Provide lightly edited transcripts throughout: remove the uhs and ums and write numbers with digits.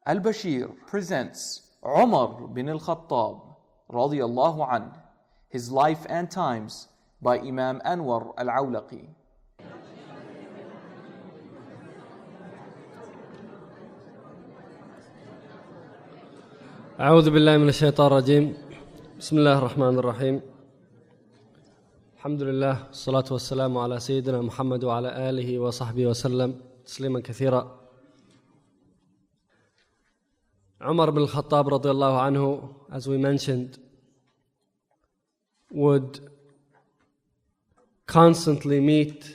Al-Bashir presents Umar bin al-Khattab radiyallahu anh, his life and times by Imam Anwar al-Awlaqi. أعوذ بالله من الشيطان الرجيم. بسم الله الرحمن الرحيم. الحمد لله والصلاة والسلام على سيدنا محمد وعلى آله وصحبه وسلم تسليما كثيرا. Umar bin al-Khattab radiyallahu anhu, as we mentioned, would constantly meet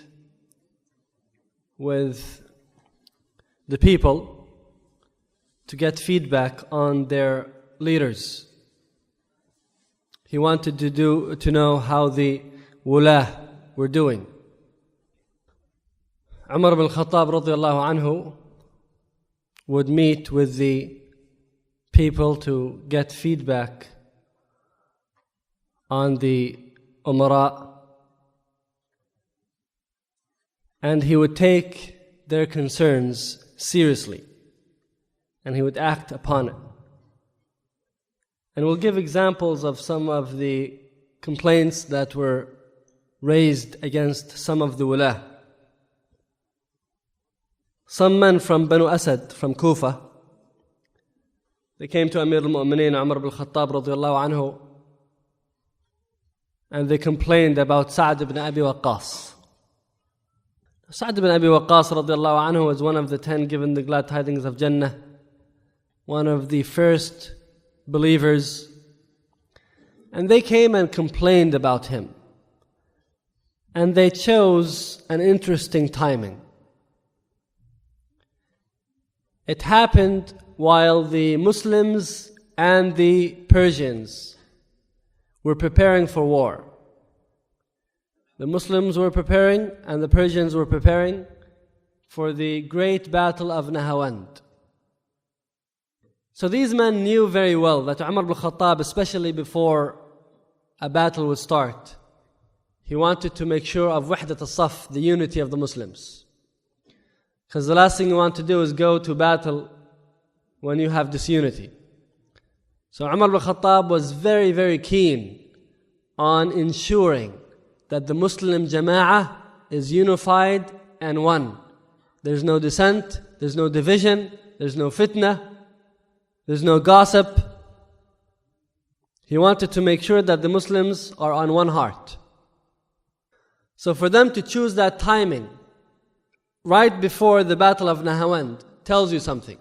with the people to get feedback on their leaders. He wanted to know how the wullah were doing. Umar bin al-Khattab radiyallahu anhu would meet with the people to get feedback on the umara, and he would take their concerns seriously and he would act upon it. And we'll give examples of some of the complaints that were raised against some of the wullah. Some men from Banu Asad, from Kufa, they came to Amir al-Mu'mineen Umar bin al-Khattab radiyallahu anhu, and they complained about Sa'd ibn Abi Waqqas. Sa'd ibn Abi Waqqas radiyallahu anhu was one of the 10 given the glad tidings of Jannah, one of the first believers, and they came and complained about him. And they chose an interesting timing. It happened while the Muslims and the Persians were preparing for war. The Muslims were preparing and the Persians were preparing for the great battle of Nahawand. So these men knew very well that Umar bin al-Khattab, especially before a battle would start, he wanted to make sure of wahdat al-saf, the unity of the Muslims. Because the last thing you want to do is go to battle when you have disunity. So Umar bin al-Khattab was very, very keen on ensuring that the Muslim Jama'ah is unified and one. There's no dissent, there's no division, there's no fitna, there's no gossip. He wanted to make sure that the Muslims are on one heart. So for them to choose that timing right before the Battle of Nahawand tells you something.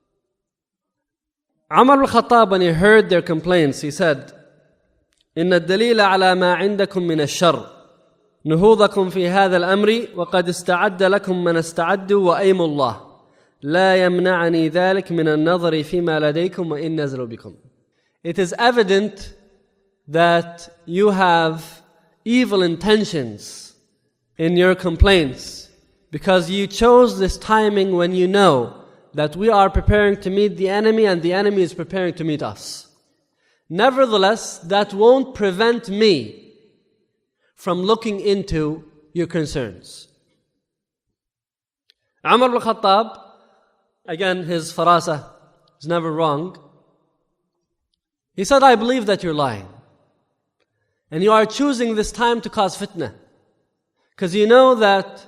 Umar bin al-Khattab, when he heard their complaints, he said, إن الدليل على ما عندكم من الشر نهوضكم في هذا الأمر وقد استعد لكم من استعدوا وأيم الله لا يمنعني ذلك من النظر فيما لديكم وإن نزلوا بكم. It is evident that you have evil intentions in your complaints because you chose this timing when you know that we are preparing to meet the enemy and the enemy is preparing to meet us. Nevertheless, that won't prevent me from looking into your concerns. Umar bin al-Khattab, again, his farasa is never wrong. He said, I believe that you're lying. And you are choosing this time to cause fitna. Because you know that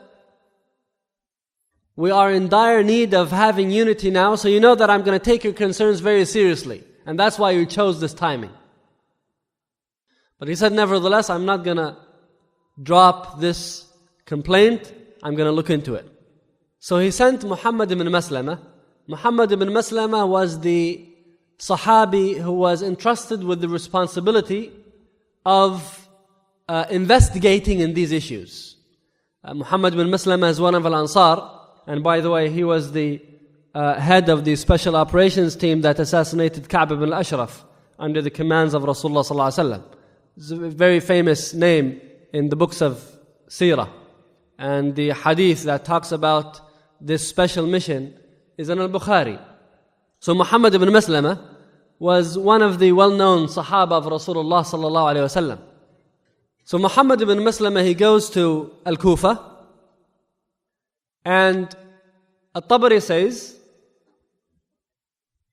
we are in dire need of having unity now, so you know that I'm going to take your concerns very seriously. And that's why you chose this timing. But he said, nevertheless, I'm not going to drop this complaint. I'm going to look into it. So he sent Muhammad ibn Maslama. Muhammad ibn Maslama was the Sahabi who was entrusted with the responsibility of investigating in these issues. Muhammad ibn Maslama is one of Al-Ansar. And by the way, he was the head of the special operations team that assassinated Ka'b ibn al-Ashraf under the commands of Rasulullah sallallahu alaihi wasallam. It's a very famous name in the books of Seerah. And the hadith that talks about this special mission is in Al-Bukhari. So Muhammad ibn Maslama was one of the well-known Sahaba of Rasulullah sallallahu alaihi wasallam. So Muhammad ibn Maslama, he goes to Al-Kufa, and At-Tabari says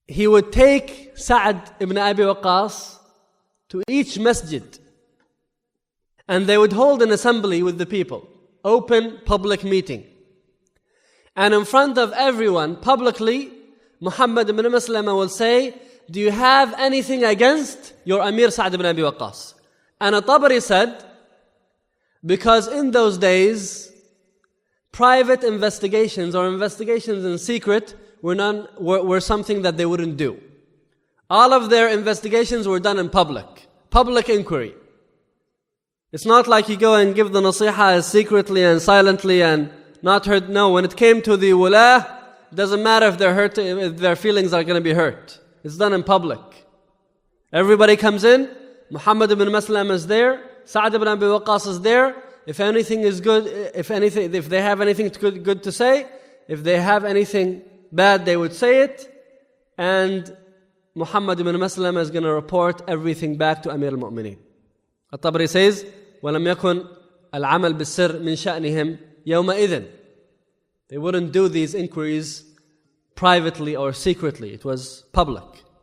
he would take Sa'd ibn Abi Waqqas to each masjid, and they would hold an assembly with the people, open public meeting. And in front of everyone, publicly, Muhammad ibn Maslama will say, do you have anything against your Amir Sa'd ibn Abi Waqqas? And At-Tabari said, because in those days, private investigations or investigations in secret were something that they wouldn't do. All of their investigations were done in public inquiry. It's not like you go and give the nasiha secretly and silently and not hurt. No, when it came to the wala, it doesn't matter if they're hurt, if their feelings are going to be hurt. It's done in public. Everybody comes in. Muhammad ibn Maslam is there. Sa'd ibn Abi Waqqas is there. If anything is good, if they have anything good to say, if they have anything bad, they would say it. And Muhammad ibn Maslam is going to report everything back to Amir al-Mu'mineen. At-Tabari says, وَلَمْ يَكُنْ الْعَمَلْ بِالسِّرِّ مِنْ شَأْنِهِمْ يَوْمَئِذٍ. They wouldn't do these inquiries privately or secretly. It was public.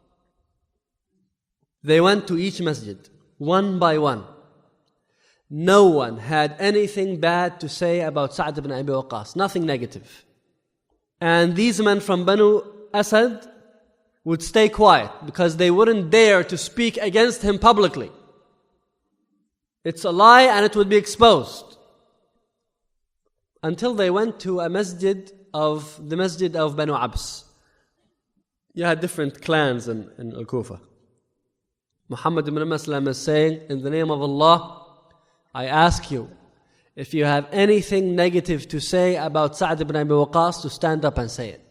They went to each masjid, one by one. No one had anything bad to say about Sa'd ibn Abi Waqqas, nothing negative. And these men from Banu Asad would stay quiet because they wouldn't dare to speak against him publicly. It's a lie and it would be exposed. Until they went to the masjid of Banu Abs. You had different clans in Al-Kufa. Muhammad ibn Maslam is saying, in the name of Allah, I ask you, if you have anything negative to say about Sa'd ibn Abi Waqqas, to stand up and say it.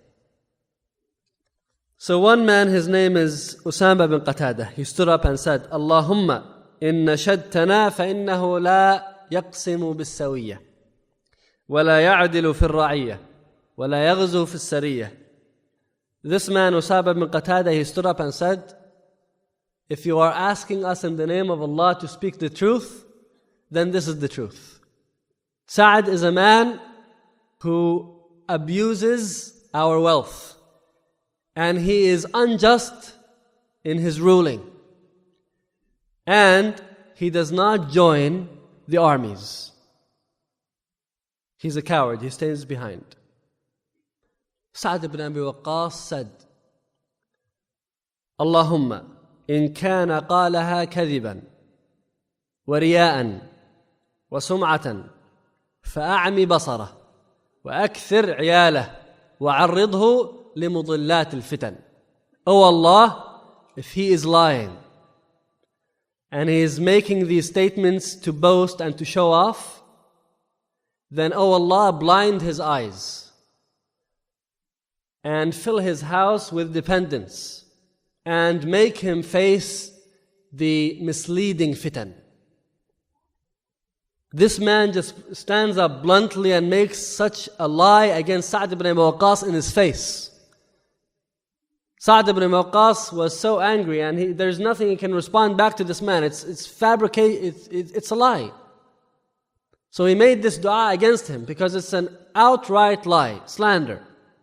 So one man, his name is Usama bin Qatada, he stood up and said, Allahumma in nashadtana fa innahu la yaqsimu bis-sawiyya wa la ya'dilu fi ar-ra'iyya wa la yaghzu fi as-sariyya. This man, Usama bin Qatada, he stood up and said, if you are asking us in the name of Allah to speak the truth, then this is the truth. Sa'd is a man who abuses our wealth, and he is unjust in his ruling, and he does not join the armies. He's a coward, he stays behind. Sa'd ibn Abi Waqqas said, Allahumma in kana qalaha kadhiban wa riya'an wa sum'atan fa'a'mi basarah wa akthir 'iyalah wa 'arridhu limudillat al-fitan. Oh Allah, if he is lying and he is making these statements to boast and to show off, then oh Allah, blind his eyes and fill his house with dependence and make him face the misleading fitan. This man just stands up bluntly and makes such a lie against Sa'd ibn Abi Waqqas in his face. Sa'd ibn Abi Waqqas was so angry, and there's nothing he can respond back to this man. It's fabricated, it's a lie. So he made this dua against him because it's an outright lie, slander.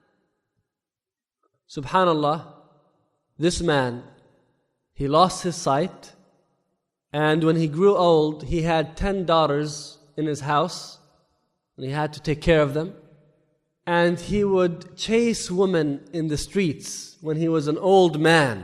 Subhanallah, this man, he lost his sight, and when he grew old, he had 10 daughters in his house, and he had to take care of them. And he would chase women in the streets when he was an old man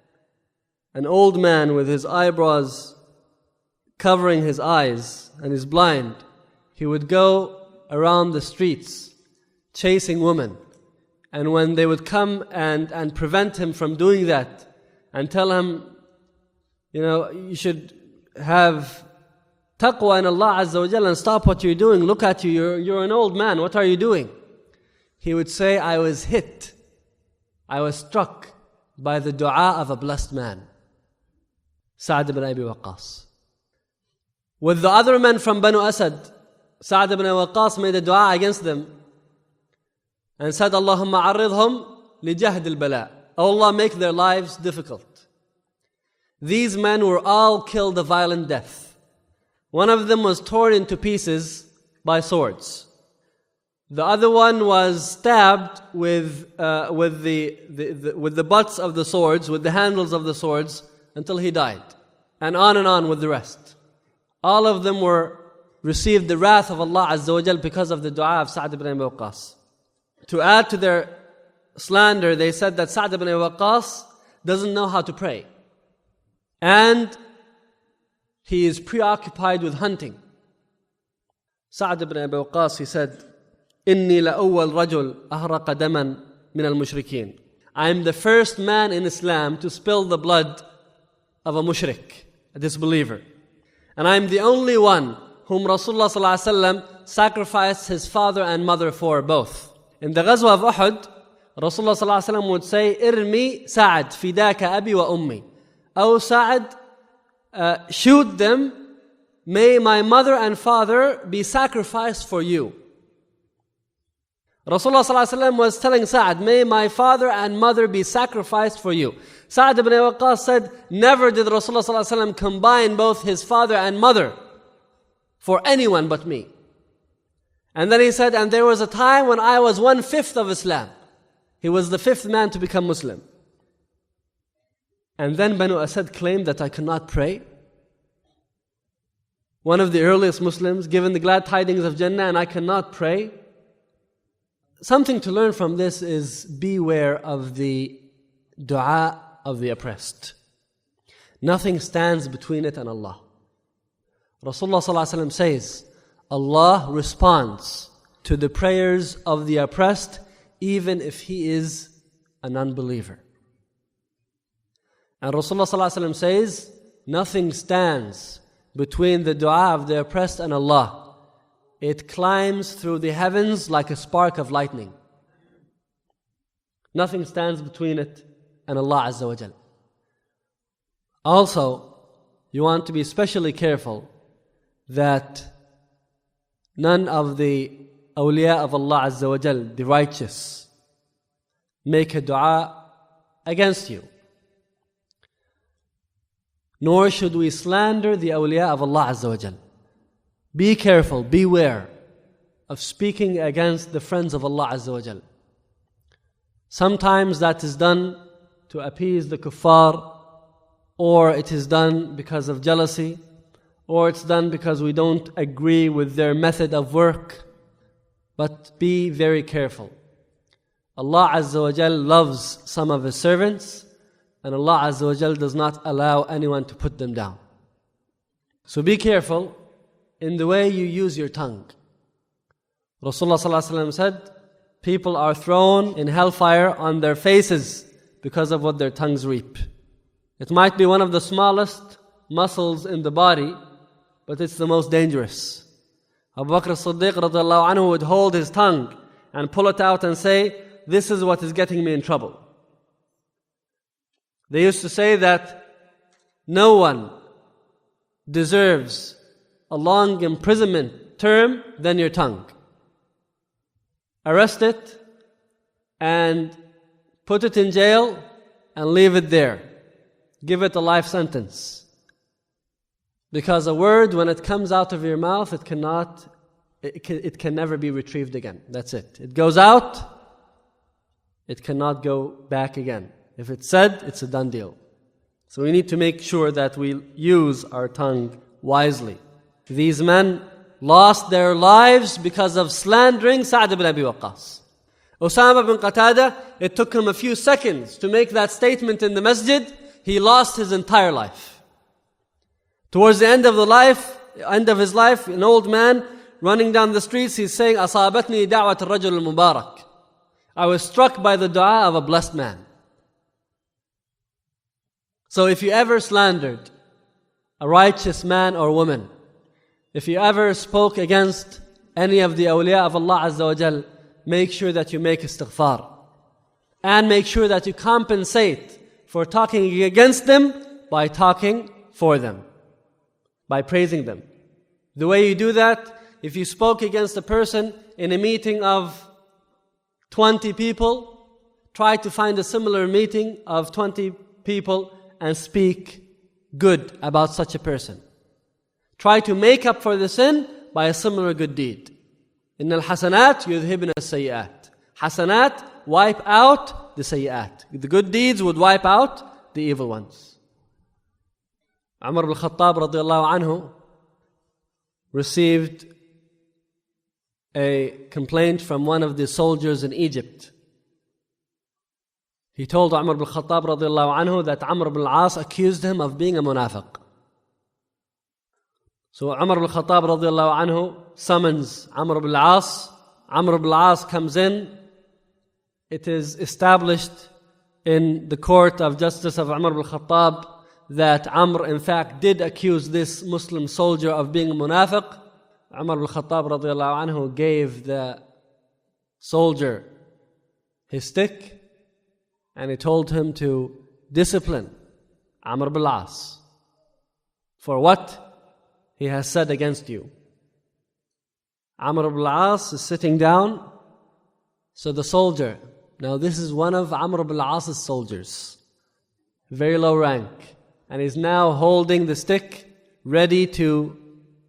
with his eyebrows covering his eyes, and he's blind. He would go around the streets chasing women. And when they would come and prevent him from doing that and tell him, you should have taqwa in Allah Azza wa Jalla and stop what you're doing. Look at you, you're an old man. What are you doing? He would say, I was struck by the dua of a blessed man, Sa'd ibn Abi Waqqas. With the other men from Banu Asad, Sa'd ibn Abi Waqqas made a dua against them and said, Allahumma arridhum li jahd al-bala. Oh Allah, make their lives difficult. These men were all killed a violent death. One of them was torn into pieces by swords. The other one was stabbed with the butts of the swords, with the handles of the swords, until he died. And on with the rest. All of them received the wrath of Allah Azza wa Jal because of the dua of Sa'd ibn Abi Waqqas. To add to their slander, they said that Sa'd ibn Abi Waqqas doesn't know how to pray. And he is preoccupied with hunting. Sa'd ibn Abi Waqqas, he said, إِنِّي لَأَوَّلْ رَجُلْ أَهْرَقَ دَمًا مِنَ الْمُشْرِكِينَ. I am the first man in Islam to spill the blood of a mushrik, a disbeliever. And I am the only one whom Rasulullah ﷺ sacrificed his father and mother for both. In the Ghazwa of Uhud, Rasulullah ﷺ would say, إِرْمِي سَعَدْ فِدَاكَ أَبِي وَأُمِّي. O Sa'ad, shoot them, may my mother and father be sacrificed for you. Rasulullah ﷺ was telling Sa'ad, may my father and mother be sacrificed for you. Sa'ad ibn Abi Waqqas said, never did Rasulullah ﷺ combine both his father and mother for anyone but me. And then he said, and there was a time when I was 1/5 of Islam. He was the 5th man to become Muslim. And then Banu Asad claimed that I could not pray. One of the earliest Muslims, given the glad tidings of Jannah, and I cannot pray. Something to learn from this is beware of the dua of the oppressed. Nothing stands between it and Allah. Rasulullah ﷺ says, Allah responds to the prayers of the oppressed even if he is an unbeliever. And Rasulullah ﷺ says, nothing stands between the dua of the oppressed and Allah. It climbs through the heavens like a spark of lightning. Nothing stands between it and Allah Azza wa Jal. Also, you want to be especially careful that none of the awliya of Allah Azza wa Jal, the righteous, make a dua against you. Nor should we slander the awliya of Allah Azza wa Jal. Be careful, beware of speaking against the friends of Allah Azza wa Jal. Sometimes that is done to appease the kuffar, or it is done because of jealousy, or it's done because we don't agree with their method of work. But be very careful. Allah Azza wa Jal loves some of His servants, and Allah Azza wa Jal does not allow anyone to put them down. So be careful in the way you use your tongue. Rasulullah ﷺ said, people are thrown in hellfire on their faces because of what their tongues reap. It might be one of the smallest muscles in the body, but it's the most dangerous. Abu Bakr as-Siddiq radiallahu anhu would hold his tongue and pull it out and say, this is what is getting me in trouble. They used to say that no one deserves a long imprisonment term than your tongue. Arrest it and put it in jail and leave it there. Give it a life sentence. Because a word, when it comes out of your mouth, it can never be retrieved again. That's it. It goes out, it cannot go back again. If it's said, it's a done deal. So we need to make sure that we use our tongue wisely. These men lost their lives because of slandering Sa'd ibn Abi Waqqas. Usama bin Qatada, it took him a few seconds to make that statement in the masjid. He lost his entire life. Towards the end of his life, an old man running down the streets, he's saying, أصابتني دعوة الرجل المبارك. I was struck by the dua of a blessed man. So if you ever slandered a righteous man or woman, if you ever spoke against any of the awliya of Allah Azza wa Jal, make sure that you make istighfar. And make sure that you compensate for talking against them by talking for them, by praising them. The way you do that, if you spoke against a person in a meeting of 20 people, try to find a similar meeting of 20 people and speak good about such a person. Try to make up for the sin by a similar good deed. إن الحسنات يذهبن السيئات. Hasanat wipe out the sayyat. The good deeds would wipe out the evil ones. Umar ibn Khattab radiallahu anhu received a complaint from one of the soldiers in Egypt. He told Umar ibn Khattab radiallahu anhu that Amr ibn al-As accused him of being a munafiq. So Umar ibn Khattab radiallahu anhu summons Amr ibn al-As. Amr ibn al-As comes in. It is established in the court of justice of Umar ibn Khattab that Amr in fact did accuse this Muslim soldier of being a munafiq. Umar ibn Khattab radiallahu anhu gave the soldier his stick and he told him to discipline Amr ibn al-As for what he has said against you. Amr ibn al-As is sitting down. So the soldier, now this is one of Amr ibn al-As's soldiers, very low rank, and he's now holding the stick ready to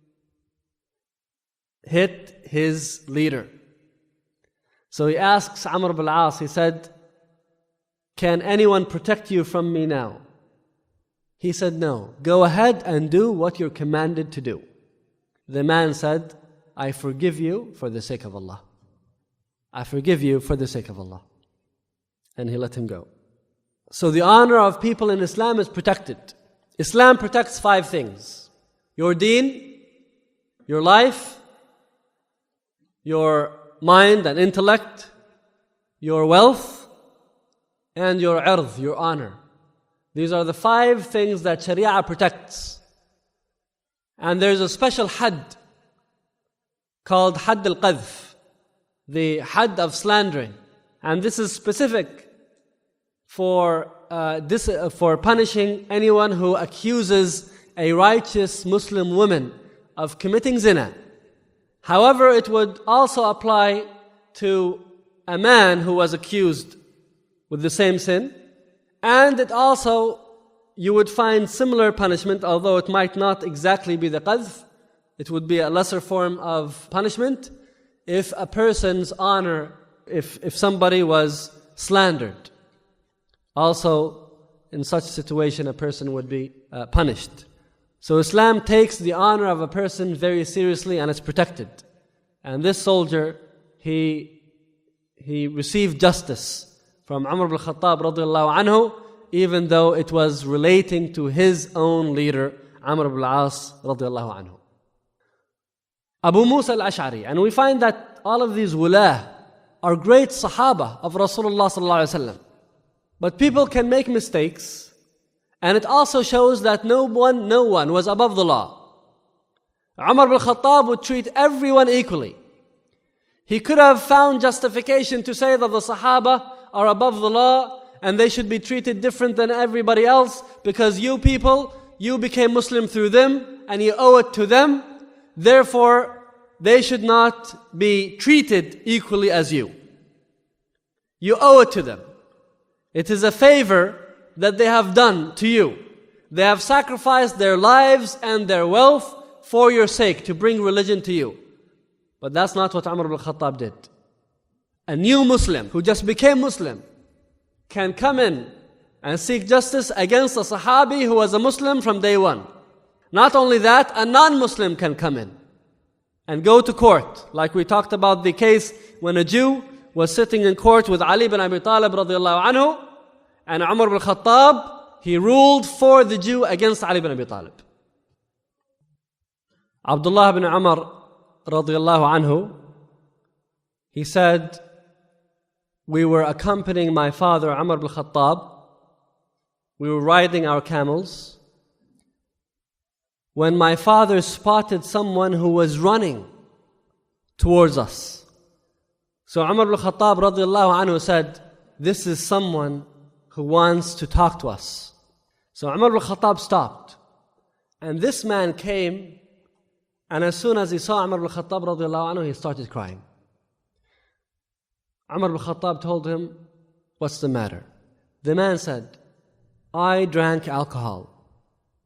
hit his leader. So he asks Amr ibn al-As, he said, "Can anyone protect you from me now?" He said, "No. Go ahead and do what you're commanded to do." The man said, "I forgive you for the sake of Allah. I forgive you for the sake of Allah." And he let him go. So the honor of people in Islam is protected. Islam protects 5 things: your deen, your life, your mind and intellect, your wealth, and your ird, your honor. These are the 5 things that Sharia protects. And there's a special had called had al-qadhf, the had of slandering. And this is specific for punishing anyone who accuses a righteous Muslim woman of committing zina. However, it would also apply to a man who was accused with the same sin. And it also, you would find similar punishment, although it might not exactly be the qadhf. It would be a lesser form of punishment if a person's honor, if somebody was slandered. Also, in such situation, a person would be punished. So Islam takes the honor of a person very seriously and it's protected. And this soldier, he received justice from Umar ibn Khattab radiallahu anhu, even though it was relating to his own leader, Amr ibn al-As radiallahu anhu. Abu Musa al-Ash'ari, and we find that all of these wulah are great Sahaba of Rasulullah sallallahu alaihi wasallam. But people can make mistakes, and it also shows that no one was above the law. Umar ibn Khattab would treat everyone equally. He could have found justification to say that the Sahaba are above the law and they should be treated different than everybody else because you people, you became Muslim through them and you owe it to them. Therefore, they should not be treated equally as you. You owe it to them. It is a favor that they have done to you. They have sacrificed their lives and their wealth for your sake to bring religion to you. But that's not what Umar ibn Khattab did. A new Muslim who just became Muslim can come in and seek justice against a Sahabi who was a Muslim from day one. Not only that, a non-Muslim can come in and go to court. Like we talked about the case when a Jew was sitting in court with Ali ibn Abi Talib radiallahu anhu, and Umar ibn Khattab, he ruled for the Jew against Ali ibn Abi Talib. Abdullah ibn Umar radiallahu anhu, he said, we were accompanying my father Umar ibn Khattab. We were riding our camels when my father spotted someone who was running towards us. So Umar ibn Khattab radiallahu anhu said, this is someone who wants to talk to us. So Umar ibn Khattab stopped. And this man came, and as soon as he saw Umar ibn Khattab radiallahu anhu, he started crying. Umar ibn Khattab told him, what's the matter? The man said, I drank alcohol.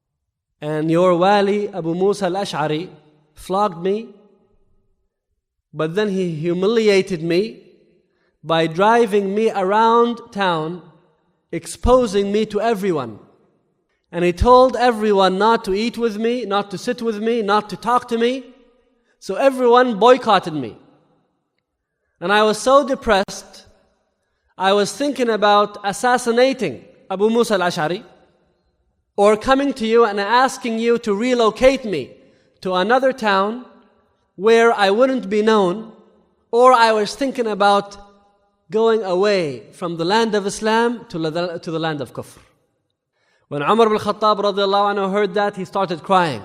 And your wali, Abu Musa al-Ash'ari, flogged me. But then he humiliated me by driving me around town, exposing me to everyone. And he told everyone not to eat with me, not to sit with me, not to talk to me. So everyone boycotted me. And I was so depressed, I was thinking about assassinating Abu Musa al-Ash'ari, or coming to you and asking you to relocate me to another town where I wouldn't be known, or I was thinking about going away from the land of Islam to the land of Kufr. When Umar ibn Khattab radiallahu anhu heard that, he started crying.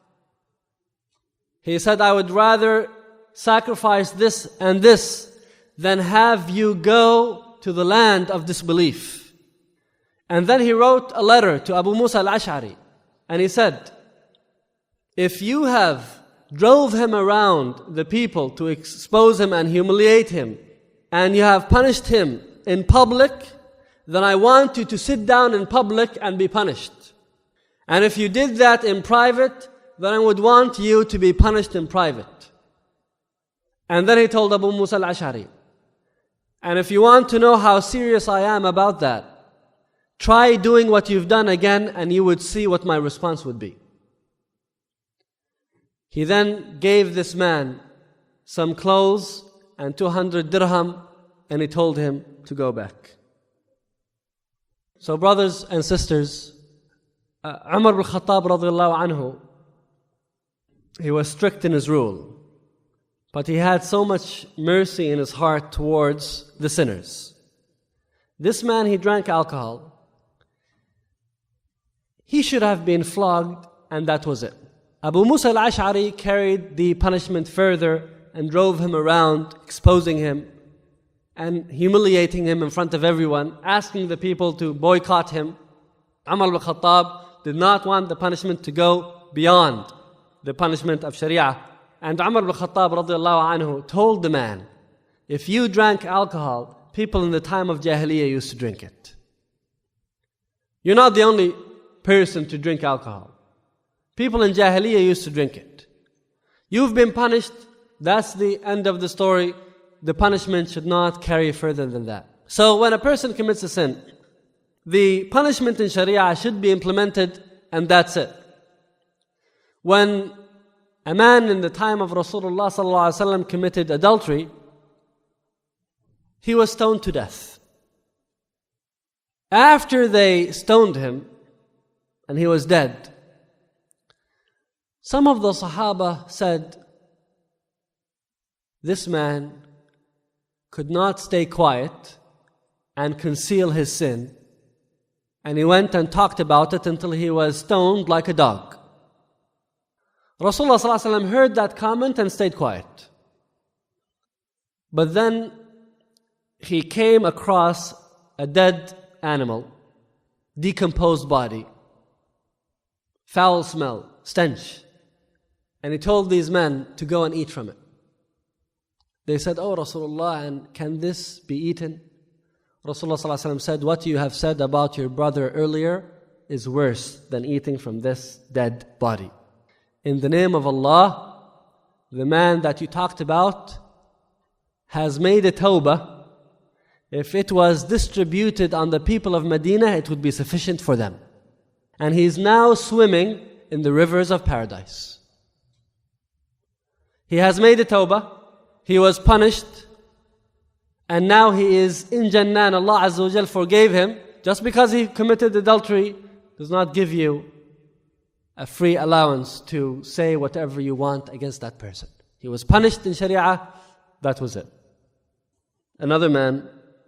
He said, I would rather sacrifice this and this than have you go to the land of disbelief. And then he wrote a letter to Abu Musa al-Ash'ari, and he said, if you have drove him around the people to expose him and humiliate him, and you have punished him in public, then I want you to sit down in public and be punished. And if you did that in private, then I would want you to be punished in private. And then he told Abu Musa al-Ash'ari, and if you want to know how serious I am about that, try doing what you've done again and you would see what my response would be. He then gave this man some clothes and 200 dirham, and he told him to go back. So brothers and sisters, Umar ibn Khattab radiallahu anhu, he was strict in his rule, but he had so much mercy in his heart towards the sinners. This man, he drank alcohol. He should have been flogged, and that was it. Abu Musa al-Ash'ari carried the punishment further and drove him around, exposing him and humiliating him in front of everyone, asking the people to boycott him. Umar ibn Khattab did not want the punishment to go beyond the punishment of Sharia. And Umar ibn Khattab radiallahu anhu told the man, if you drank alcohol, people in the time of Jahiliyyah used to drink it. You're not the only person to drink alcohol. People in Jahiliyyah used to drink it. You've been punished, that's the end of the story. The punishment should not carry further than that. So when a person commits a sin, the punishment in Sharia should be implemented, and that's it. When a man in the time of Rasulullah sallallahu alaihi wasallam committed adultery, he was stoned to death. After they stoned him and he was dead, some of the Sahaba said, this man could not stay quiet and conceal his sin, and he went and talked about it until he was stoned like a dog. Rasulullah sallallahu alaihi wasallam heard that comment and stayed quiet. But then he came across a dead animal, decomposed body, foul smell, stench. And he told these men to go and eat from it. They said, oh Rasulullah, and can this be eaten? Rasulullah sallallahu alaihi wasallam said, what you have said about your brother earlier is worse than eating from this dead body. In the name of Allah, the man that you talked about has made a tawbah. If it was distributed on the people of Medina, it would be sufficient for them. And he is now swimming in the rivers of paradise. He has made a tawbah, he was punished, and now he is in Jannah, and Allah Azza wa Jal forgave him. Just because he committed adultery does not give you a free allowance to say whatever you want against that person. He was punished in Sharia, that was it. Another man,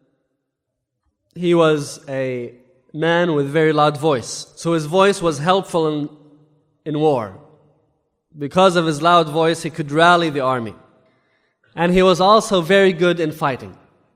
he was a man with very loud voice. So his voice was helpful in war. Because of his loud voice, he could rally the army. And he was also very good in fighting.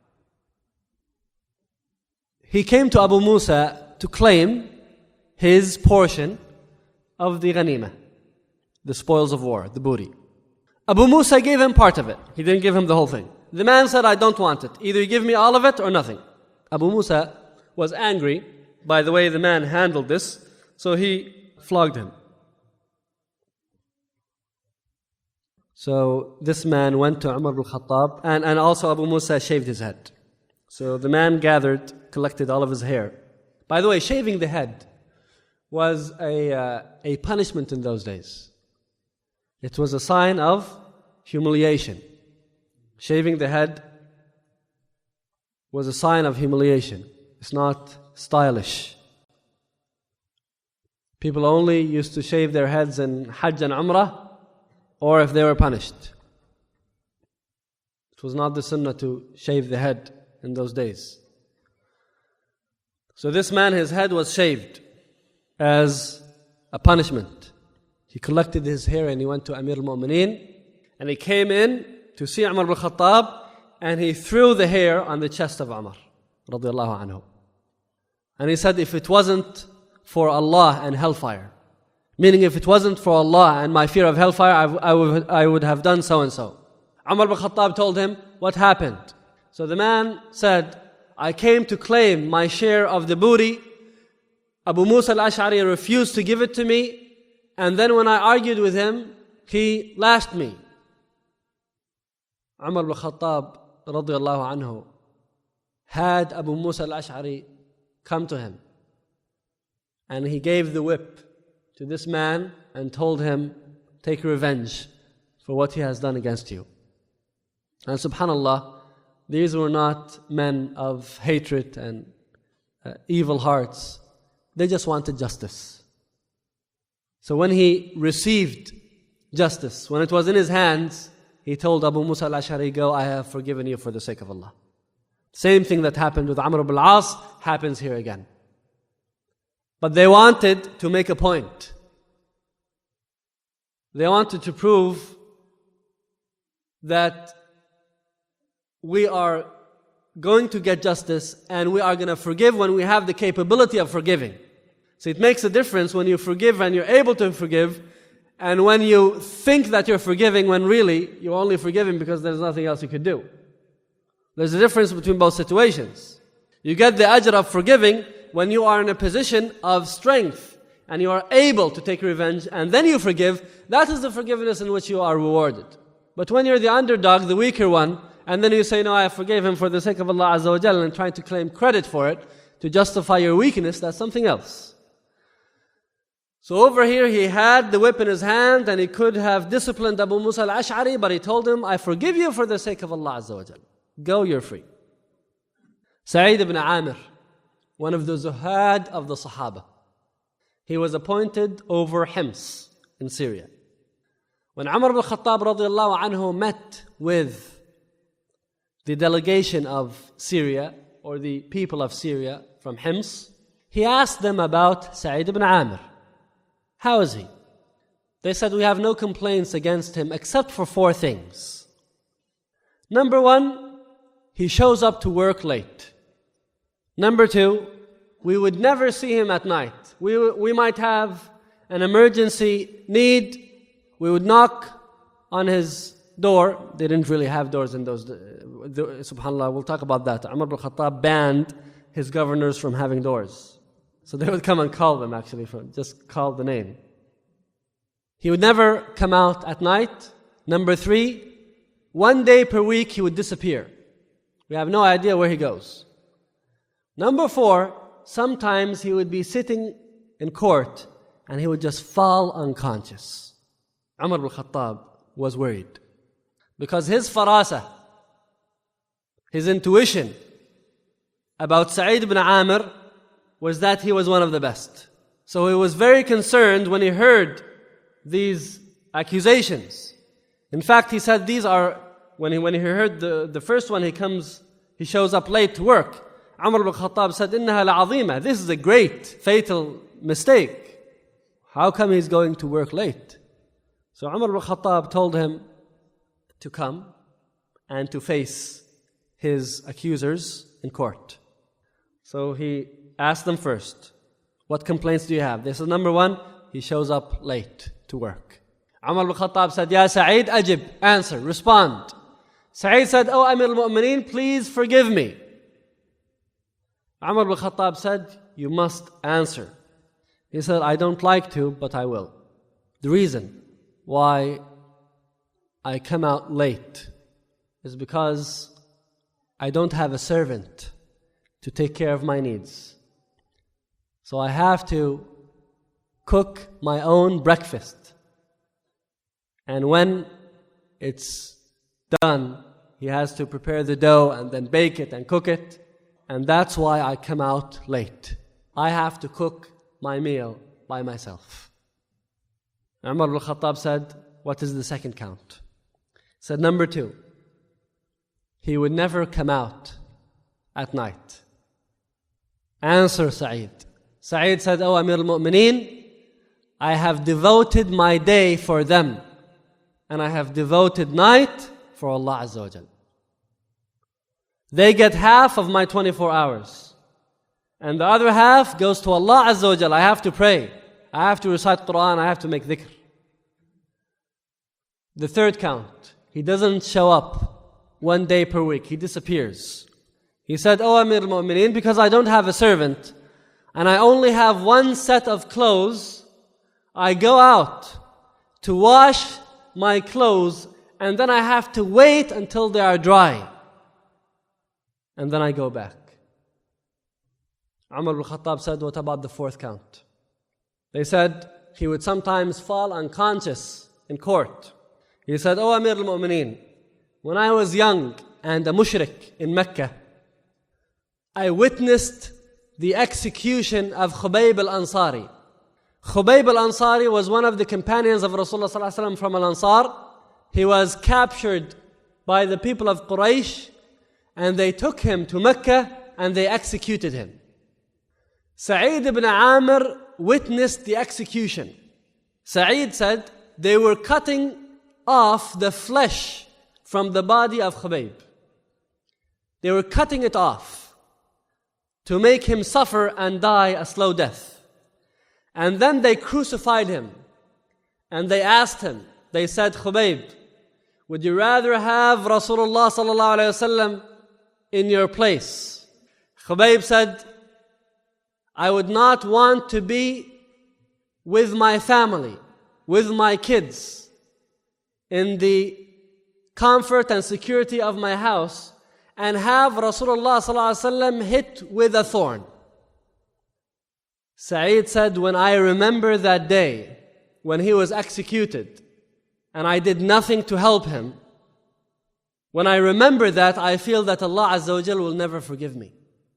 He came to Abu Musa to claim his portion of the ghanimah, the spoils of war, the booty. Abu Musa gave him part of it. He didn't give him the whole thing. The man said, I don't want it. Either you give me all of it or nothing. Abu Musa was angry by the way the man handled this, so he flogged him. So this man went to Umar ibn Khattab, and also Abu Musa shaved his head. So the man gathered, collected all of his hair. By the way, shaving the head was a punishment in those days. It was a sign of humiliation. Shaving the head was a sign of humiliation. It's not stylish. People only used to shave their heads in Hajj and Umrah, or if they were punished. It was not the sunnah to shave the head in those days. So this man, his head was shaved as a punishment. He collected his hair and he went to Amir al-Mu'mineen, and he came in to see Umar ibn Khattab, and he threw the hair on the chest of Umar radiallahu anhu. And he said, if it wasn't for Allah and hellfire, meaning if it wasn't for Allah and my fear of hellfire, I would have done so and so. Umar ibn Khattab told him, what happened? So the man said, I came to claim my share of the booty. Abu Musa al-Ash'ari refused to give it to me, and then when I argued with him, he lashed me. Umar ibn Khattab radiallahu anhu had Abu Musa al-Ash'ari come to him, and he gave the whip to this man and told him, take revenge for what he has done against you. And subhanallah, these were not men of hatred and evil hearts. They just wanted justice. So when he received justice, when it was in his hands, he told Abu Musa al-Ash'ari, go, I have forgiven you for the sake of Allah. Same thing that happened with Amr ibn al-As happens here again. But they wanted to make a point. They wanted to prove that we are going to get justice and we are going to forgive when we have the capability of forgiving. So it makes a difference when you forgive and you're able to forgive, and when you think that you're forgiving when really you're only forgiving because there's nothing else you could do. There's a difference between both situations. You get the ajr of forgiving when you are in a position of strength and you are able to take revenge, and then you forgive. That is the forgiveness in which you are rewarded. But when you're the underdog, the weaker one, and then you say, no, I forgave him for the sake of Allah Azza wa Jalla, and trying to claim credit for it to justify your weakness, that's something else. So over here, he had the whip in his hand and he could have disciplined Abu Musa al-Ash'ari, but he told him, I forgive you for the sake of Allah Azza wa Jalla. Go, you're free. Sa'id ibn Amir, one of the zuhad of the Sahaba, he was appointed over Hims in Syria. When Umar ibn Khattab radiallahu anhu met with the delegation of Syria, or the people of Syria from Hims, he asked them about Sa'id ibn Amir. How is he? They said, we have no complaints against him except for 4 things. Number 1, he shows up to work late. Number 2, we would never see him at night. We might have an emergency need. We would knock on his door. They didn't really have doors in those days. SubhanAllah, we'll talk about that. Umar ibn Khattab banned his governors from having doors. So they would come and call them, actually, just call the name. He would never come out at night. Number 3, 1 day per week he would disappear. We have no idea where he goes. Number 4, sometimes he would be sitting in court and he would just fall unconscious. Umar ibn Khattab was worried because his farasa, his intuition about Sa'id ibn Amir was that he was one of the best. So he was very concerned when he heard these accusations. In fact, he said these are, when he heard the first one, he shows up late to work. Umar ibn Khattab said, إِنَّهَا لَعَظِيمَةٌ, this is a great, fatal mistake. How come he's going to work late? So Umar ibn Khattab told him to come and to face his accusers in court. So he asked them first, what complaints do you have? They said, number 1, he shows up late to work. Umar ibn Khattab said, Ya Sa'id, ajib, answer, respond. Sa'id said, Oh Amir al-Mu'mineen, please forgive me. Umar ibn Khattab said, you must answer. He said, I don't like to, but I will. The reason why I come out late is because I don't have a servant to take care of my needs. So I have to cook my own breakfast. And when it's done, he has to prepare the dough and then bake it and cook it. And that's why I come out late. I have to cook my meal by myself. Umar ibn Khattab said, what is the second count? He said, number 2, he would never come out at night. Answer Sa'id. Sa'id said, Oh Amir al-Mu'mineen, I have devoted my day for them, and I have devoted night for Allah Azza wa Jal. They get half of my 24 hours, and the other half goes to Allah Azza wa Jal. I have to pray, I have to recite Quran, I have to make dhikr. The third count, he doesn't show up 1 day per week, he disappears. He said, Oh Amir al-Mu'mineen, because I don't have a servant, and I only have one set of clothes, I go out to wash my clothes, and then I have to wait until they are dry. And then I go back. Umar ibn Khattab said, what about the fourth count? They said, he would sometimes fall unconscious in court. He said, Oh Amir al-Mu'mineen, when I was young and a mushrik in Mecca, I witnessed the execution of Khubayb al-Ansari. Khubayb al-Ansari was one of the companions of Rasulullah ﷺ from Al-Ansar. He was captured by the people of Quraysh, and they took him to Mecca and they executed him. Sa'id ibn Amr witnessed the execution. Sa'id said they were cutting off the flesh from the body of Khubayb. They were cutting it off to make him suffer and die a slow death. And then they crucified him. And they asked him, they said, Khubayb, would you rather have Rasulullah sallallahu alayhi wasallam in your place? Khubayb said, I would not want to be with my family, with my kids, in the comfort and security of my house, and have Rasulullah sallallahu alaihi wasallam hit with a thorn. Sa'id said, when I remember that day when he was executed and I did nothing to help him, when I remember that, I feel that Allah Azza wa Jal will never forgive me.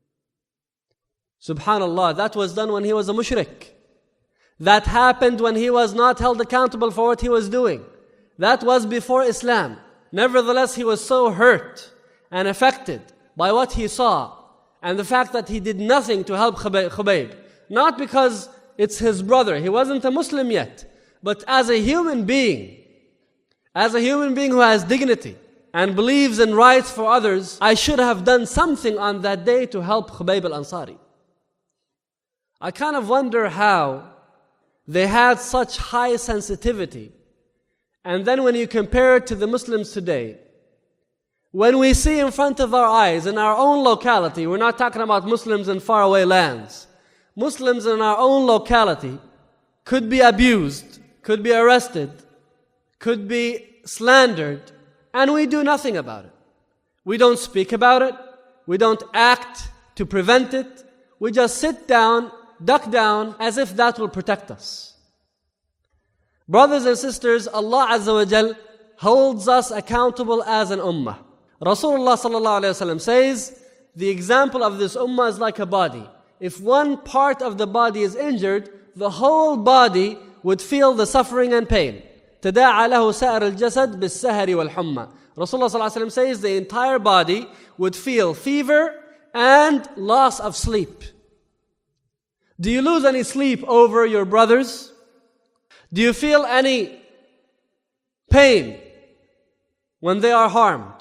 Subhanallah, that was done when he was a mushrik. That happened when he was not held accountable for what he was doing. That was before Islam. Nevertheless, he was so hurt and affected by what he saw and the fact that he did nothing to help Khubayb. Not because it's his brother, he wasn't a Muslim yet, but as a human being who has dignity and believes in rights for others, I should have done something on that day to help Khubayb al-Ansari. I kind of wonder how they had such high sensitivity. And then when you compare it to the Muslims today, when we see in front of our eyes, in our own locality, we're not talking about Muslims in faraway lands, Muslims in our own locality could be abused, could be arrested, could be slandered, and we do nothing about it. We don't speak about it. We don't act to prevent it. We just sit down, duck down, as if that will protect us. Brothers and sisters, Allah Azza wa Jal holds us accountable as an ummah. Rasulullah sallallahu alayhi wa sallam says, the example of this ummah is like a body. If one part of the body is injured, the whole body would feel the suffering and pain. تَدَاعَ لَهُ سَائِرُ الْجَسَدِ بِالسَّهَرِ وَالْحُمَّةِ. Rasulullah sallallahu alayhi wa sallam says the entire body would feel fever and loss of sleep. Do you lose any sleep over your brothers? Do you feel any pain when they are harmed?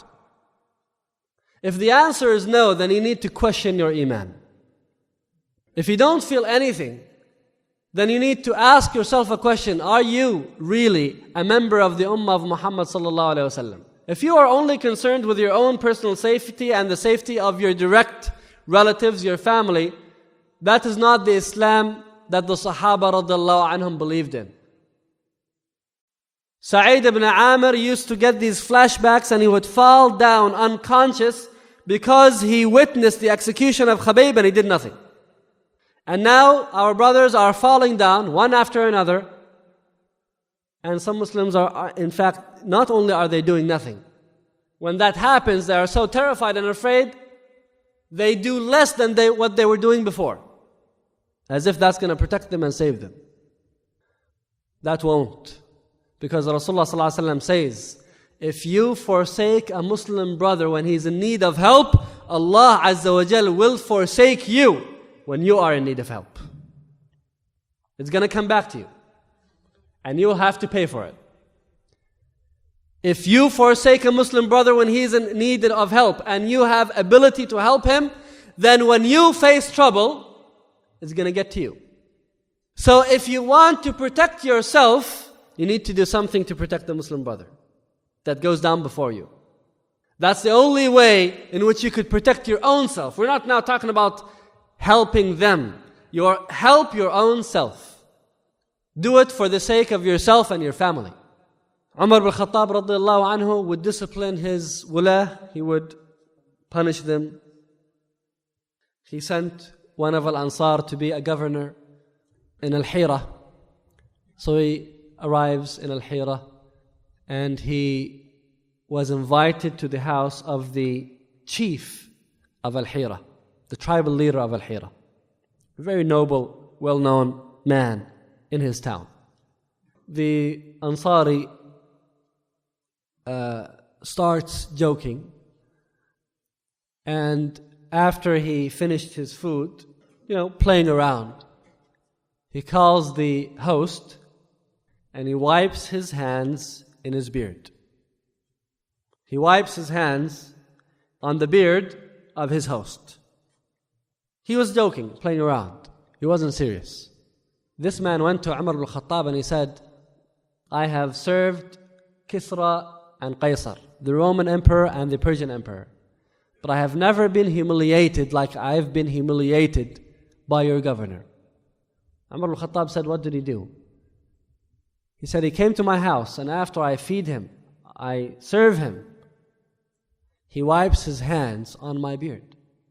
If the answer is no, then you need to question your iman. If you don't feel anything, then you need to ask yourself a question. Are you really a member of the ummah of Muhammad sallallahu alaihi wasallam? If you are only concerned with your own personal safety and the safety of your direct relatives, your family, that is not the Islam that the Sahaba radiallahu anhum believed in. Sa'id ibn Amir used to get these flashbacks and he would fall down unconscious because he witnessed the execution of Khabayb and he did nothing. And now our brothers are falling down one after another. And some Muslims are, in fact, not only are they doing nothing, when that happens, they are so terrified and afraid, they do less than what they were doing before. As if that's going to protect them and save them. That won't. Because Rasulullah ﷺ says, if you forsake a Muslim brother when he's in need of help, Allah Azza wa Jal will forsake you when you are in need of help. It's going to come back to you. And you will have to pay for it. If you forsake a Muslim brother when he is in need of help and you have ability to help him, then when you face trouble, it's going to get to you. So if you want to protect yourself, you need to do something to protect the Muslim brother that goes down before you. That's the only way in which you could protect your own self. We're not now talking about helping them. Help your own self. Do it for the sake of yourself and your family. Umar ibn Khattab radiallahu anhu would discipline his wala. He would punish them. He sent one of Al-Ansar to be a governor in Al-Hira. So he arrives in Al-Hira and he was invited to the house of the chief of Al-Hira, the tribal leader of Al-Hira. A very noble, well-known man in his town. The Ansari starts joking, and after he finished his food, playing around, he calls the host and he wipes his hands in his beard. He wipes his hands on the beard of his host. He was joking, playing around. He wasn't serious. This man went to Umar ibn Khattab and he said, I have served Kisra and Qaisar, the Roman emperor and the Persian emperor, but I have never been humiliated like I've been humiliated by your governor. Umar ibn Khattab said, what did he do? He said, he came to my house and after I feed him, I serve him, he wipes his hands on my beard.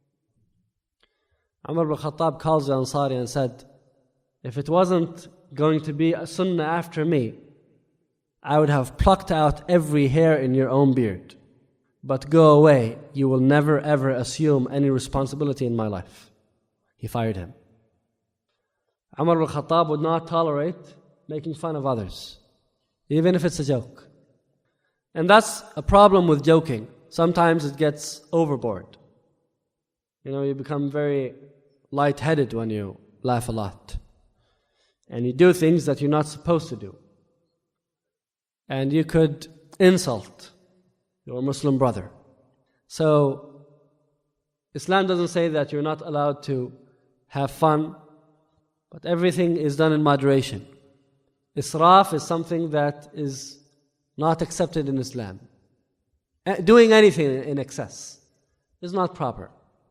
Umar ibn Khattab calls the Ansari and said, if it wasn't going to be a sunnah after me, I would have plucked out every hair in your own beard. But go away, you will never ever assume any responsibility in my life. He fired him. Umar ibn Khattab would not tolerate making fun of others, even if it's a joke. And that's a problem with joking. Sometimes it gets overboard. You become very lightheaded when you laugh a lot. And you do things that you're not supposed to do. And you could insult your Muslim brother. So, Islam doesn't say that you're not allowed to have fun, but everything is done in moderation. Israf is something that is not accepted in Islam. Doing anything in excess is not proper.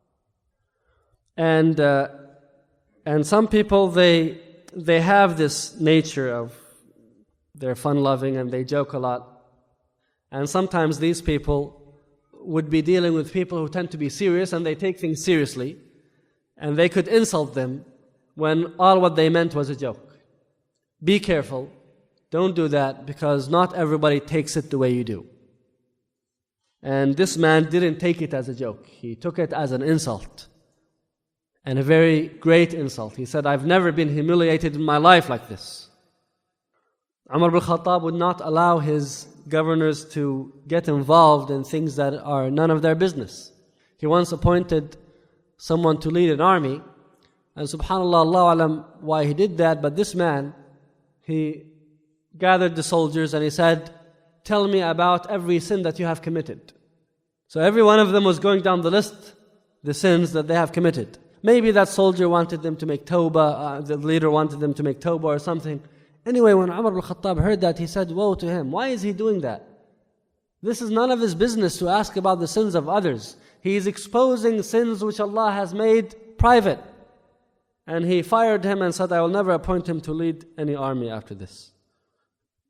And some people, they have this nature of they're fun-loving and they joke a lot. And sometimes these people would be dealing with people who tend to be serious and they take things seriously. And they could insult them when all what they meant was a joke. Be careful. Don't do that because not everybody takes it the way you do. And this man didn't take it as a joke. He took it as an insult. And a very great insult. He said, I've never been humiliated in my life like this. Umar ibn Khattab would not allow his governors to get involved in things that are none of their business. He once appointed someone to lead an army, and subhanAllah, Allahu alam why he did that, but this man, he gathered the soldiers and he said, tell me about every sin that you have committed. So every one of them was going down the list, the sins that they have committed. Maybe that soldier wanted them to make tawbah, the leader wanted them to make tawbah or something. Anyway, when Umar ibn Khattab heard that, he said, woe to him. Why is he doing that? This is none of his business to ask about the sins of others. He is exposing sins which Allah has made private. And he fired him and said, I will never appoint him to lead any army after this.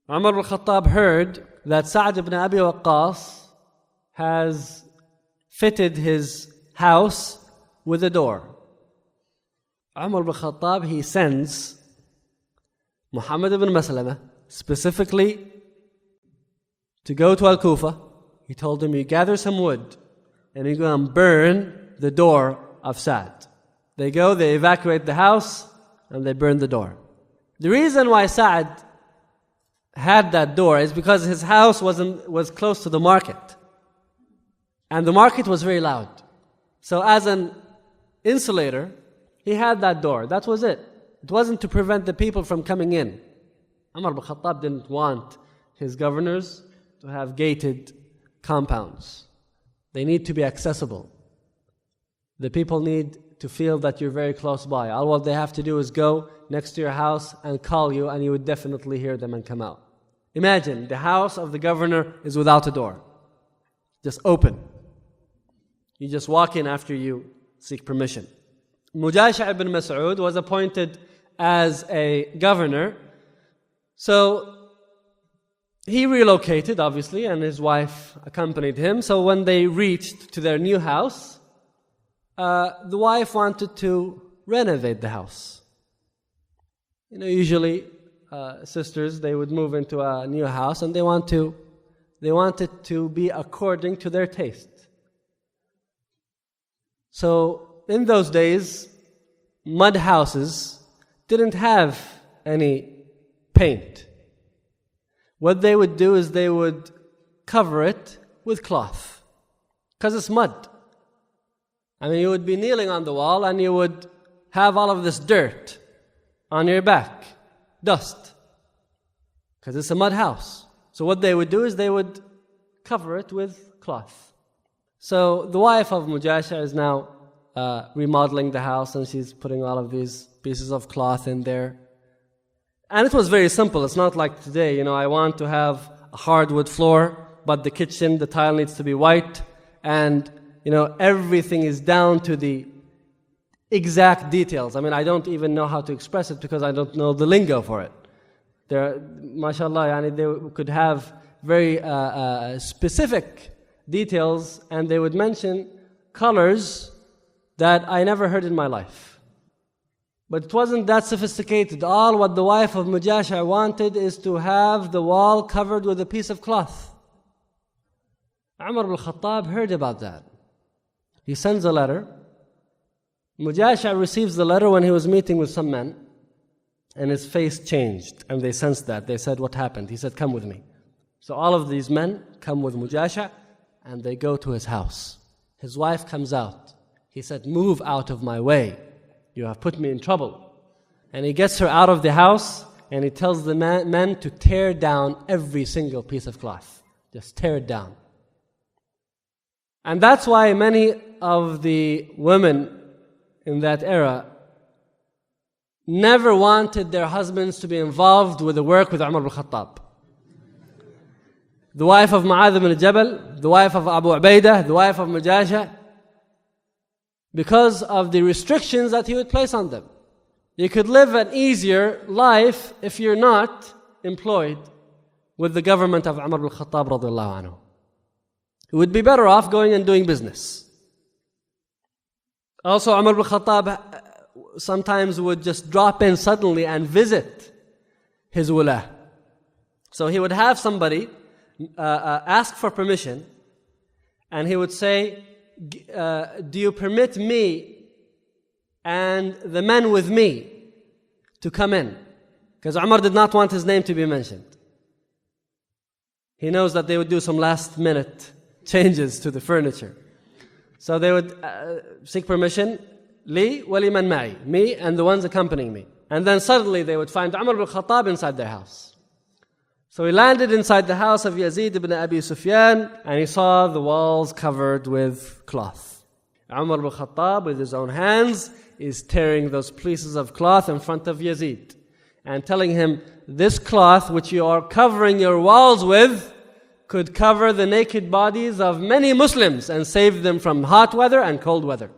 Umar ibn Khattab heard that Sa'd ibn Abi Waqqas has fitted his house with a door. Umar ibn Khattab, he sends Muhammad ibn Maslama specifically to go to Al-Kufa. He told him, you gather some wood and you go and burn the door of Sa'd. They go, they evacuate the house and they burn the door. The reason why Sa'd had that door is because his house was close to the market. And the market was very loud. So as an insulator, he had that door. That was it. It wasn't to prevent the people from coming in. Umar ibn Khattab didn't want his governors to have gated compounds. They need to be accessible. The people need to feel that you're very close by. All what they have to do is go next to your house and call you, and you would definitely hear them and come out. Imagine the house of the governor is without a door. Just open. You just walk in after you seek permission. Mujashah ibn Mas'ud was appointed as a governor. So he relocated, obviously, and his wife accompanied him. So when they reached to their new house, the wife wanted to renovate the house. Usually sisters, they would move into a new house and they wanted to be according to their taste. So in those days, mud houses didn't have any paint. What they would do is they would cover it with cloth, because it's mud. You would be kneeling on the wall and you would have all of this dirt on your back, dust, because it's a mud house. So what they would do is they would cover it with cloth. So the wife of Mujashah is now remodeling the house, and she's putting all of these pieces of cloth in there. And it was very simple. It's not like today, I want to have a hardwood floor, but the kitchen, the tile needs to be white, and everything is down to the exact details. I don't even know how to express it because I don't know the lingo for it. MashaAllah, they could have very specific details, and they would mention colors that I never heard in my life. But it wasn't that sophisticated. All what the wife of Mujashah wanted is to have the wall covered with a piece of cloth. Umar ibn Khattab heard about that. He sends a letter. Mujashah receives the letter when he was meeting with some men, and his face changed, and they sensed that. They said, what happened? He said, come with me. So all of these men come with Mujashah, and they go to his house. His wife comes out. He said, move out of my way. You have put me in trouble. And he gets her out of the house, and he tells the men to tear down every single piece of cloth. Just tear it down. And that's why many of the women in that era never wanted their husbands to be involved with the work with Umar ibn Khattab. The wife of Mu'adh ibn Jabal, the wife of Abu Ubaidah, the wife of Mujashah, because of the restrictions that he would place on them. You could live an easier life if you're not employed with the government of Umar ibn Khattab radiallahu anhu. You would be better off going and doing business. Also, Umar ibn Khattab sometimes would just drop in suddenly and visit his wala. So he would have somebody ask for permission, and he would say, do you permit me and the men with me to come in? Because Umar did not want his name to be mentioned. He knows that they would do some last minute changes to the furniture. So they would seek permission, li wa liman ma'i, me and the ones accompanying me. And then suddenly they would find Umar ibn Khattab inside their house. So he landed inside the house of Yazid ibn Abi Sufyan, and he saw the walls covered with cloth. Umar ibn Khattab, with his own hands, is tearing those pieces of cloth in front of Yazid and telling him, this cloth which you are covering your walls with could cover the naked bodies of many Muslims and save them from hot weather and cold weather.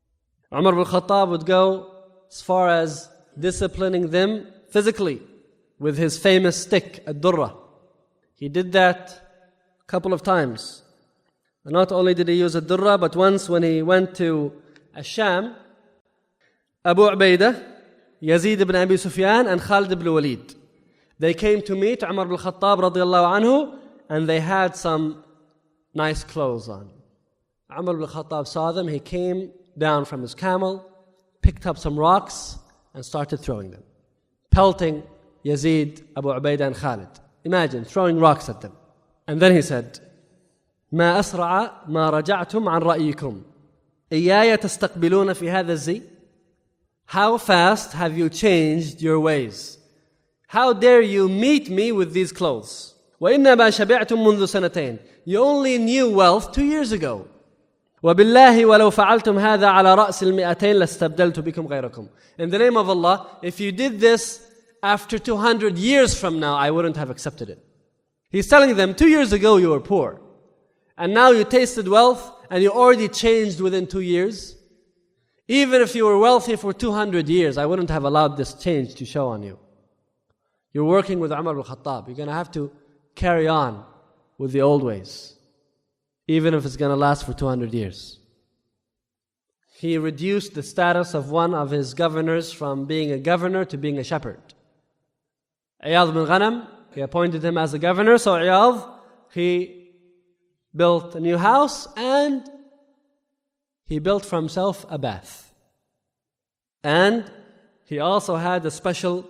Umar ibn Khattab would go as far as disciplining them physically. with his famous stick, ad-durra. He did that a couple of times. And not only did he use ad-durra, but once when he went to Ash-Sham, Abu Ubaidah, Yazid ibn Abi Sufyan, and Khalid ibn Walid, they came to meet Umar ibn Khattab radiallahu anhu, and they had some nice clothes on. Umar ibn Khattab saw them. He came down from his camel, picked up some rocks, and started throwing them, pelting Yazid, Abu Ubaidah, and Khalid. Imagine throwing rocks at them. And then he said, ما أسرع ما رجعتم عن رأيكم إياي تستقبلون في هذا الزي. How fast have you changed your ways? How dare you meet me with these clothes? وإنما شبعتم منذ سنتين. You only knew wealth 2 years ago. وبالله ولو فعلتم هذا على رأس المئتين لاستبدلت بكم غيركم. In the name of Allah, if you did this after 200 years from now, I wouldn't have accepted it. He's telling them, 2 years ago you were poor. And now you tasted wealth and you already changed within 2 years. Even if you were wealthy for 200 years, I wouldn't have allowed this change to show on you. You're working with Umar ibn Khattab. You're going to have to carry on with the old ways, even if it's going to last for 200 years. He reduced the status of one of his governors from being a governor to being a shepherd. Iyad bin Ghanam, he appointed him as a governor, so Iyad, he built a new house and he built for himself a bath. And he also had a special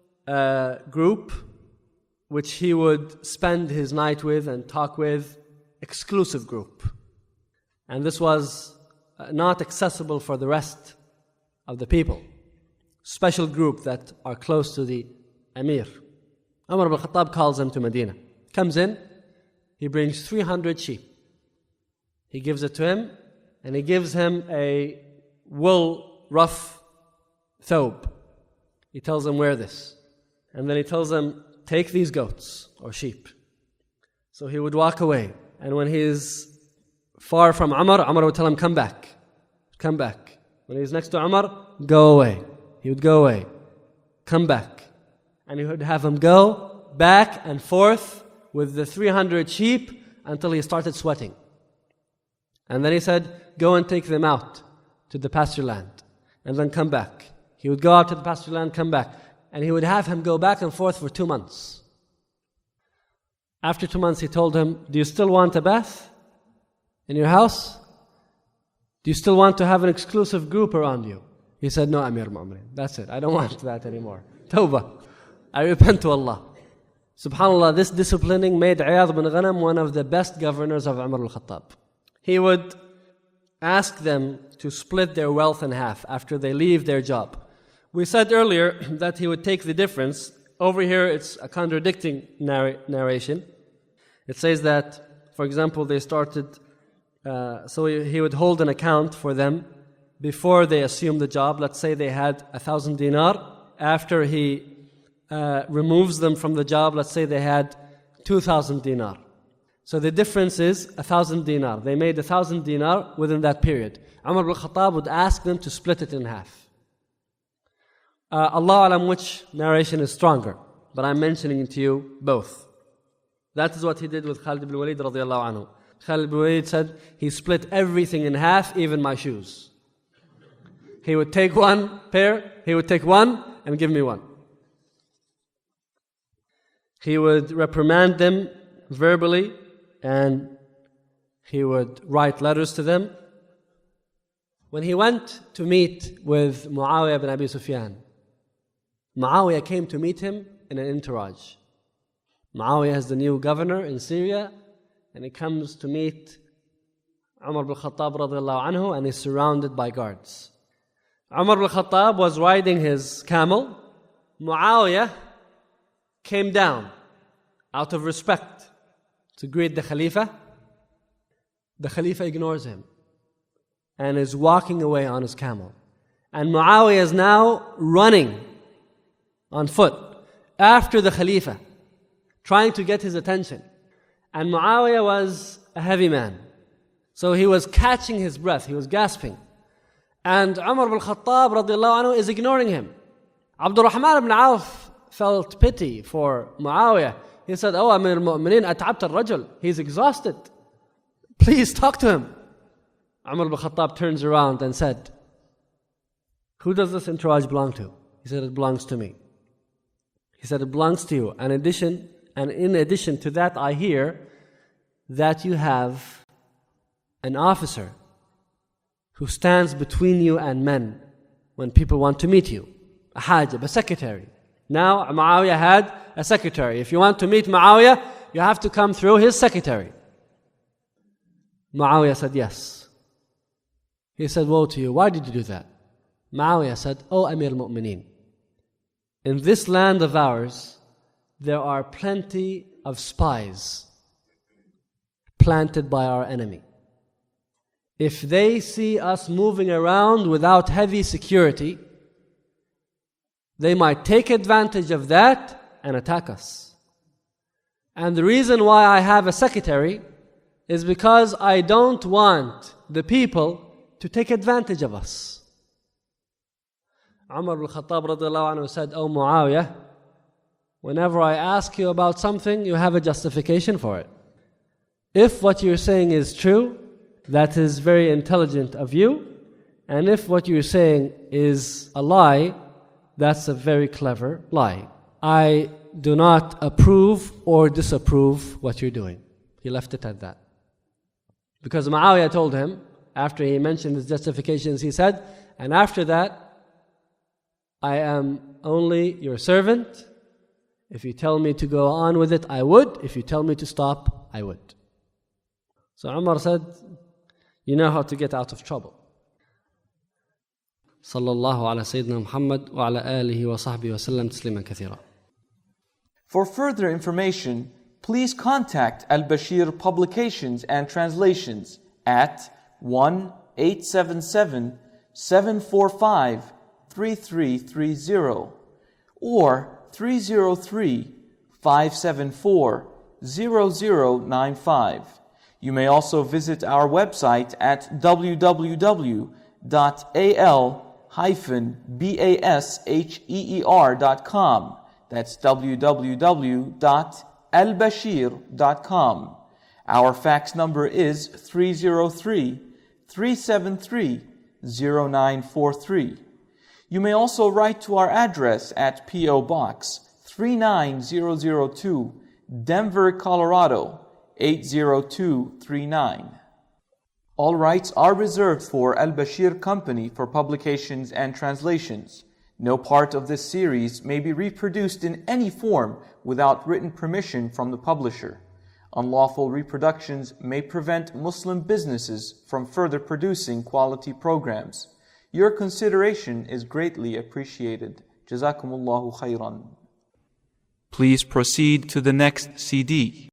group which he would spend his night with and talk with, exclusive group. And this was not accessible for the rest of the people. Special group that are close to the Amir. Umar ibn Khattab calls him to Medina. Comes in, he brings 300 sheep. He gives it to him, and he gives him a wool rough thobe. He tells him, wear this. And then he tells him, take these goats or sheep. So he would walk away. And when he's far from Umar, Umar would tell him, come back. Come back. When he's next to Umar, go away. He would go away. Come back. And he would have him go back and forth with the 300 sheep until he started sweating. And then he said, go and take them out to the pasture land. And then come back. He would go out to the pasture land, come back. And he would have him go back and forth for 2 months. After 2 months, he told him, do you still want a bath in your house? Do you still want to have an exclusive group around you? He said, no, Amir Mu'minin. That's it. I don't want that anymore. Tawbah. I repent to Allah. SubhanAllah, this disciplining made Iyad bin Ghanam one of the best governors of Umar al-Khattab. He would ask them to split their wealth in half after they leave their job. We said earlier that he would take the difference. Over here, it's a contradicting narration. It says that, for example, they started, so he would hold an account for them before they assumed the job. Let's say they had 1,000 dinar. After he removes them from the job, let's say they had 2,000 dinar. So the difference is 1,000 dinar. They made 1,000 dinar within that period. Umar ibn Khattab would ask them to split it in half. Allah alam which narration is stronger, but I'm mentioning to you both. That is what he did with Khalid ibn Walid radiallahu anhu. Khalid ibn Walid said, he split everything in half, even my shoes. He would take one pair, he would take one and give me one. He would reprimand them verbally and he would write letters to them. When he went to meet with Muawiyah ibn Abi Sufyan, Muawiyah came to meet him in an entourage. Muawiyah is the new governor in Syria, and he comes to meet Umar ibn Khattab radiallahu anhu, and he's surrounded by guards. Umar ibn Khattab was riding his camel. Muawiyah came down out of respect to greet the Khalifa. The Khalifa ignores him and is walking away on his camel. And Muawiyah is now running on foot after the Khalifa, trying to get his attention. And Muawiyah was a heavy man, so he was catching his breath, he was gasping. And Umar ibn Khattab radiallahu anhu is ignoring him. Abdul Rahman ibn Auf felt pity for Muawiyah. He said, "Oh, Amir al-Mu'mineen, at'abta al-rajul. He's exhausted. Please talk to him." Umar ibn Khattab turns around and said, "Who does this entourage belong to?" He said, "It belongs to me." He said, "It belongs to you. And in addition to that, I hear that you have an officer who stands between you and men when people want to meet you. A hajib, a secretary." Now Muawiyah had a secretary. If you want to meet Muawiyah, you have to come through his secretary. Muawiyah said, "Yes." He said, "Woe to you. Why did you do that?" Muawiyah said, "Oh, Amir al-Mu'mineen, in this land of ours, there are plenty of spies planted by our enemy. If they see us moving around without heavy security, they might take advantage of that and attack us. And the reason why I have a secretary is because I don't want the people to take advantage of us." Umar ibn Khattab radiallahu anhu said, "Oh Muawiyah, whenever I ask you about something, you have a justification for it. If what you're saying is true, that is very intelligent of you. And if what you're saying is a lie, that's a very clever lie. I do not approve or disapprove what you're doing." He left it at that. Because Muawiyah told him, after he mentioned his justifications, he said, "And after that, I am only your servant. If you tell me to go on with it, I would. If you tell me to stop, I would." So Umar said, "You know how to get out of trouble." Sallallahu ala Sayyidina Muhammad wa ala alihi wa sahbihi wa sallam tasliman kathira. For further information, please contact Al-Bashir Publications and Translations at 1-877-745-3330 or 303-574-0095. You may also visit our website at www.al-basheer.com. That's www.albashir.com. Our fax number is 303-373-0943. You may also write to our address at P.O. Box 39002, Denver, Colorado 80239. All rights are reserved for Al-Bashir Company for publications and translations. No part of this series may be reproduced in any form without written permission from the publisher. Unlawful reproductions may prevent Muslim businesses from further producing quality programs. Your consideration is greatly appreciated. Jazakumullahu khairan. Please proceed to the next CD.